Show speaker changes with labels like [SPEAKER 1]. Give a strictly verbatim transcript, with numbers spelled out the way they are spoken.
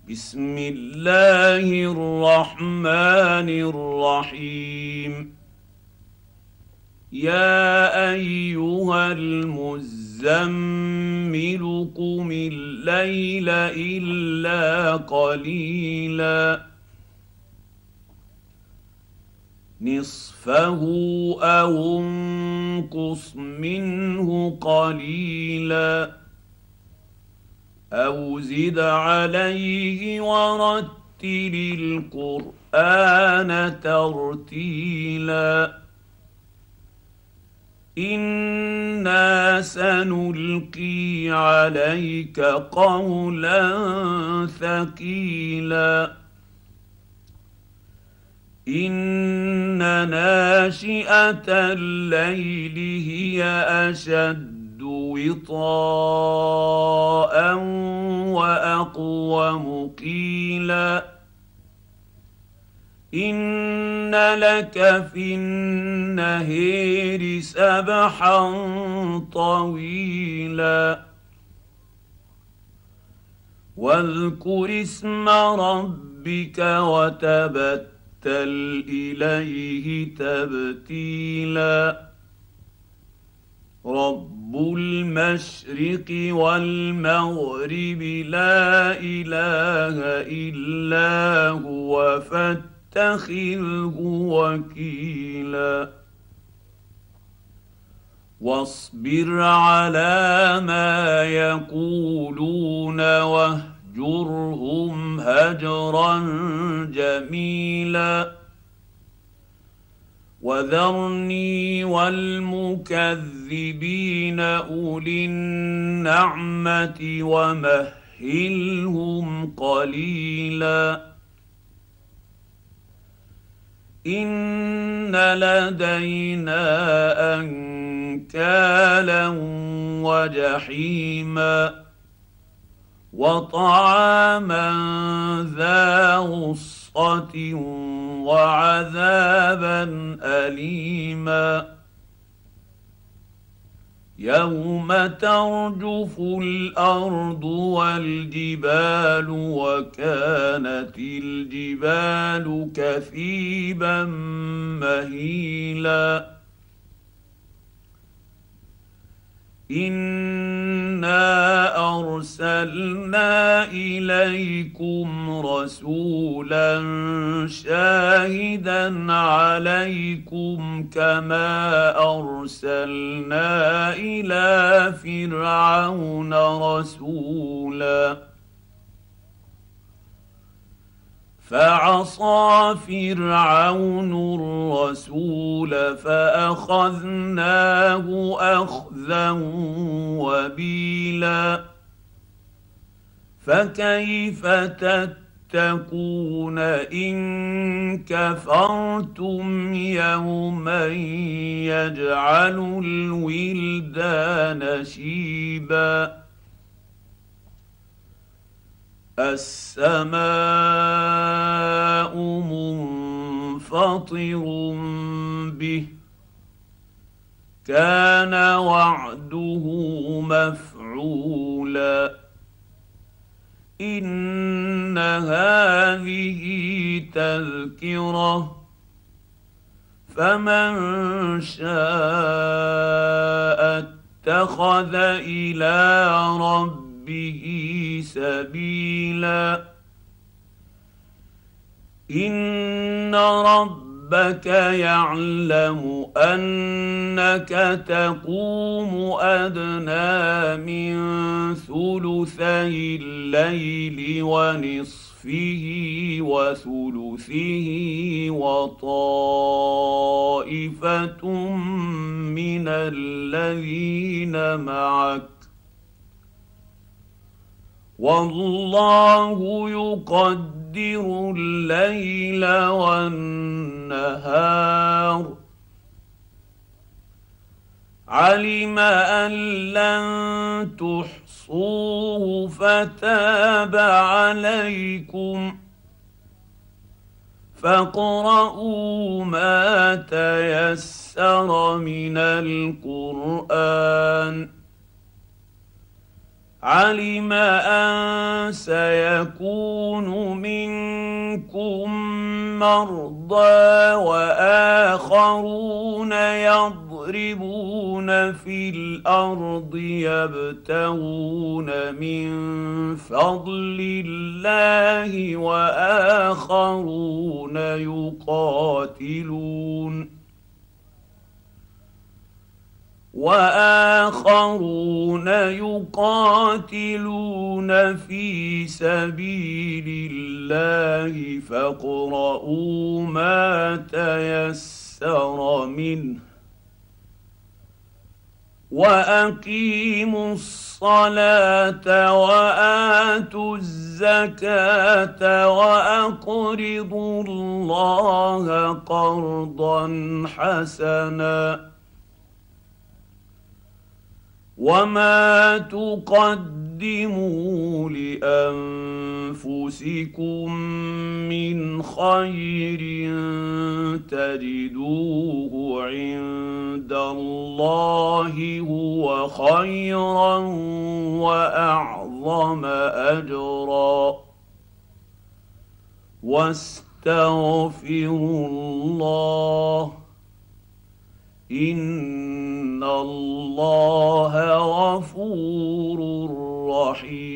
[SPEAKER 1] بسم الله الرحمن الرحيم. يا ايها المزمل قم الليل الا قليلا نصفه او انقص منه قليلا او زد عليه ورتل القران ترتيلا انا سنلقي عليك قولا ثقيلا ان ناشئه الليل هي اشد وطاء واقوم قيلا ان لك في النهير سبحا طويلا واذكر اسم ربك وتبتل اليه تبتيلا رب المشرق والمغرب لا اله الا هو فاتخذه وكيلا واصبر على ما يقولون واهجرهم هجرا جميلا وذرني والمكذبين اولي النعمه ومهلهم قليلا ان لدينا انكالا وجحيما وطعاما ذا غصه وعذابا اليما يوم ترجف الارض والجبال وكانت الجبال كثيبا مهيلا انا ارسلنا اليكم رسولا شاهدا عليكم كما ارسلنا الى فرعون رسولا فعصى فرعون الرسول فاخذناه اخذا وبيلا فكيف تتقون ان كفرتم يوما يجعل الولدان شيبا السماء منفطر به كان وعده مفعولا ان هذه تذكره فمن شاء اتخذ الى ربه به سبيلا ان ربك يعلم انك تقوم ادنى من ثلثي الليل ونصفه وثلثه وطائفه من الذين معك والله يقدر الليل والنهار علم ان لن تحصوه فتاب عليكم فاقرؤوا ما تيسر من القرآن علم ان سيكون منكم مرضى واخرون يضربون في الارض يبتغون من فضل الله واخرون يقاتلون واخرون يقاتلون في سبيل الله فاقرؤوا ما تيسر منه واقيموا الصلاه واتوا الزكاه واقرضوا الله قرضا حسنا وما تقدموا لانفسكم من خير تجدوه عند الله هو خيرا واعظم اجرا واستغفروا الله ان الله غفور رحيم.